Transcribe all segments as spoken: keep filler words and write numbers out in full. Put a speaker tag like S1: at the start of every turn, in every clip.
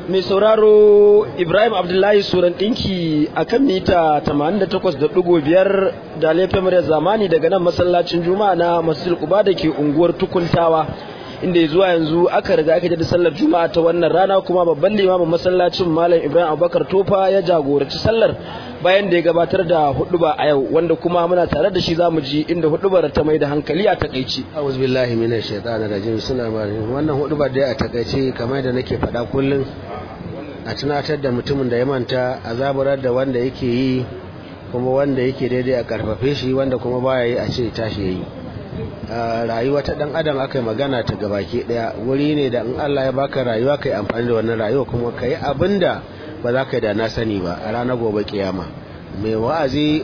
S1: mai sauraro Ibrahim Abdullahi Suran ɗinki a kan mita tamanin da takwas da ɗigo biyar da laifin muryar zamani daga nan masallacin Juma'a na Masjidil Quba da ke unguwar Tukuntawa, inda ya zuwa yanzu aka riga aka da sallar Juma'a ta wannan rana, kuma babban limamin masallacin Malam Ibrahim Abubakar Tofa ya jagoranci sallar bayan da ya gabatar da huɗuba a yau, wanda kuma muna tare da shi zamu ji inda huɗubar ta mai da hankali a takaici.
S2: A'udhu billahi minash shaitanir rajim. Suna wannan huɗubar da a takaice kamar da nake faɗa kullum, a tunatar da mutumin da ya manta, a zaburar da wanda yake yi, kuma wanda yake daidai a karfafe shi, wanda kuma baya yi a ce tashi yayi. Rayuwa ta dan adam aka yi magana ta gabaki daya, wuri ne da in Allah ya baka rayuwa kai amfani da wannan rayuwa kuma kai abinda ba za ka da na sani ba a ranar gobe kiyama. Mai wa'azi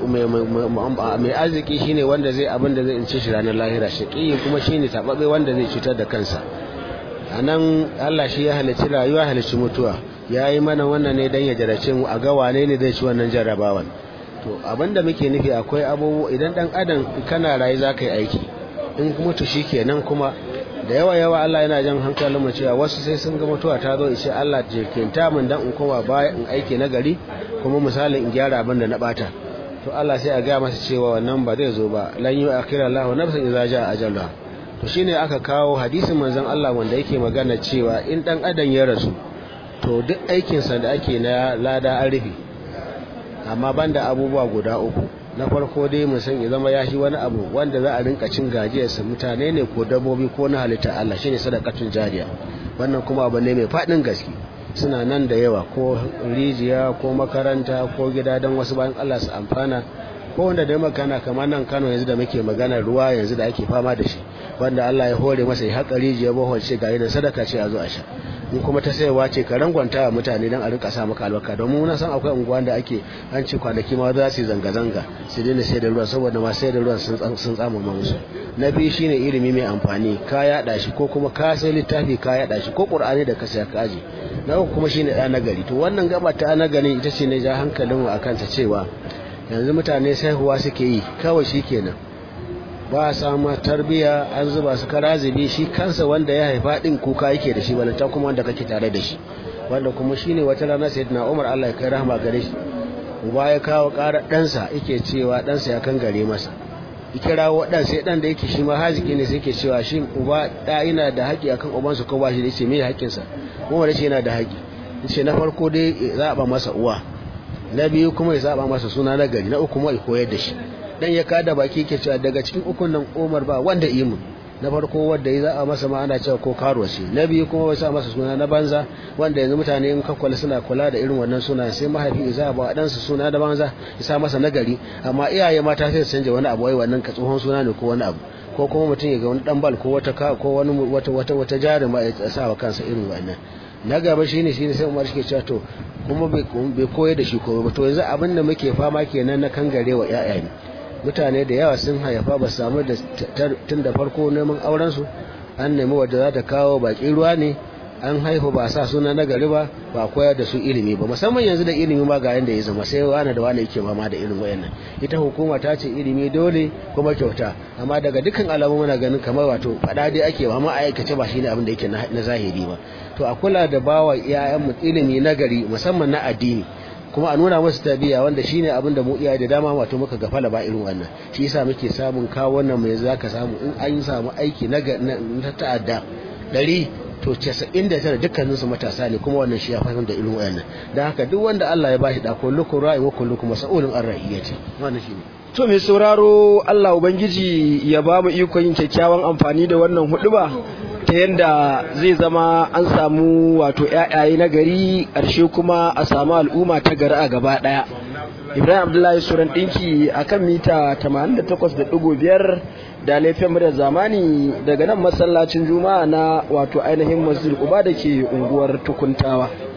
S2: mai arziki shine wanda zai abinda zai ince shi ranar lahira, shaqi kuma shine tababbe wanda zai cutar da kansa. Anan Allah shi ya halicci rayuwa, halicci mutuwa, ya yi mana wannan ne don ya jarace mu a ga wane ne zai ci wannan jarrabawan. To abinda muke nufi, akwai abubuwa idan dan adam kana rayu za ka yi aiki, in mutu shi kenan. Kuma da yawa yawa Allah yana jan hankalin mu cewa wasu sai sun ga mutuwa ta zo ishe Allah jirkinta mun dan in koma baya in aiki na gari, kuma misalin in gyara abin da na bata. To Allah sai a ga masa cewa wannan ba zai zo ba, lan yu akhira Allahu nafsan idza jaa ajalha. To shine aka kawo hadisin manzon Allah wanda yake magana cewa in dan adam ya rasu, to duk aikinsa da ake na lada an rufe, amma banda abubuwa guda uku. Na farko dai mu san ya zama ya shi wani abu wanda za a rinka cin gajiyarsa, mutane ne ko dabbobi ko na halitta Allah, shine sadaqatun jariya. Wannan kuma abu ne mai fadin gaske, suna nan da yawa, ko rijiya ko makaranta ko gida don wasu bayan Allah su amfana, ko wanda dai makana kamar nan Kano yanzu da muke magana ruwa yanzu da ake fama da shi, wanda Allah ya hore masa ya haƙa rijiya bohol ce ga yana sadaka ce a zo a sha. In kuma ta sayarwa ce ka rangwanta wa mutane don a rika sa maka albarka, domin muna san akwai unguwan da ake an ce kwanaki ma za su zanga-zanga su daina sayar da ruwan saboda ma sayar da ruwan sun tsamama musu. Na biyu shine ilimi mai amfani, ka yaɗa shi, ko kuma ka sai littafi ka yaɗa shi, ko ƙur'ani da ka saya ka aje. Na uku kuma shine ɗa nagari. To wannan gaba ta nagari ita ce ne ja hankalin mu akan ta cewa yanzu mutane saihuwa suke yi kawai, shi kenan ba a samu tarbiya, an zuba su karazibi, shi kansa wanda ya haifa din kuka yake da shi, balanta kuma wanda kake tare da shi. Wanda kuma shine wata rana sayyidina Umar Allah ya kai rahama gare shi, uba ya kawo ƙarar ɗansa yake cewa ɗansa ya kan gare masa, ikirawo ɗan sai ɗan da yake shi ma haziki ne sai yake cewa shi uba ɗa yana da haƙi akan ubansa ko ba shi da yace me haƙinsa. Umar yace yana da haƙi, yace na farko dai ya zaba masa uwa, na biyu kuma ya zaba masa suna na gari, na uku kuma ya koyar da shi. Dan ya kada baki ke cewa daga cikin ukun nan Umar ba wanda yi mun. Na farko wanda ya za a masa ma ana cewa ko karuwa ce, na biyu kuma wasa masa suna na banza, wanda yanzu mutane in ka kula suna kula da irin wannan suna, sai mahaifi ya za ba ɗansa suna da banza ya sa masa nagari, amma iyaye mata sai su canja wani abu, wai wannan ka tsohon suna ne ko wani abu, ko kuma mutum ya ga wani dan bal ko wata ko wani wata wata wata jaruma ya sa wa kansa irin wannan. Na gaba shine shine sai Umar shi ke cewa to kuma bai koyar da shi ko ba. To yanzu abin da muke fama kenan na kangarewa ƴaƴa ne. Mutane da yawa sun haifa ba samu da tun da farko neman aurensu, an nemi wadda za ta kawo baki ruwa ne, an haifu ba sa suna na gari ba, ba koyar da su ilimi ba, musamman yanzu da ilimi ma ga yanda ya zama sai wani da wani yake mama da irin wayannan. Ita hukuma ta ce ilimi dole kuma kyauta, amma daga dukkan alamu muna ganin kamar wato fada dai ake ba, amma aikace ba shine abin da yake na zahiri ba. To a kula da bawa iyayen mu ilimi na gari, musamman na addini, kuma a nuna musu tabiya, wanda shine abin da mu iyaye da dama wato muka gafala ba irin wannan. Shi yasa muke samun kawo wannan mai zaka samu in an yi samu aiki na na ta'adda dari to casa'in da tara dukkanin su matasa ne, kuma wannan shi ya fahimta da irin wannan. Dan haka duk wanda Allah ya bashi da kullukum ra'i wa kullukum mas'ulun an ra'iyati, wannan shine.
S1: To mai sauraro, Allah Ubangiji ya ba mu ikon yin kyakkyawan amfani da wannan huɗuba ta yanda zai zama an samu wato ƴaƴaye na gari, ƙarshe kuma a samu al'umma ta gari a gaba ɗaya. Ibrahim Abdullahi Suran ɗinki a kan mita tamanin da takwas da ɗigo biyar da laifin muryar zamani daga nan masallacin Juma'a na wato ainihin Masjidil Quba da ke unguwar Tukuntawa.